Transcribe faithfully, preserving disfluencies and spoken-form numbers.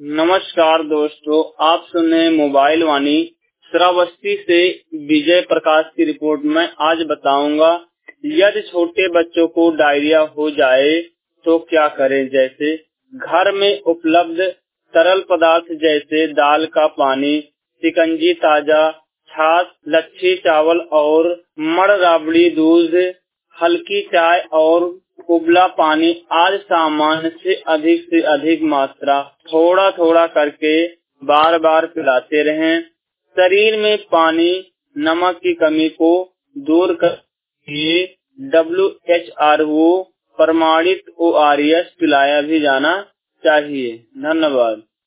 नमस्कार दोस्तों, आप सुन रहे हैं मोबाइल वाणी। श्रावस्ती से विजय प्रकाश की रिपोर्ट में आज बताऊंगा यदि छोटे बच्चों को डायरिया हो जाए तो क्या करें। जैसे घर में उपलब्ध तरल पदार्थ जैसे दाल का पानी, शिकंजी, ताजा छाछ, लच्छी चावल और मड़ राबड़ी दूध, हल्की चाय और उबला पानी आज सामान्य से अधिक से अधिक मात्रा थोड़ा थोड़ा करके बार बार पिलाते रहें। शरीर में पानी नमक की कमी को दूर करके डब्ल्यू एच आर ओ प्रमाणित ओ आर एस पिलाया भी जाना चाहिए। धन्यवाद।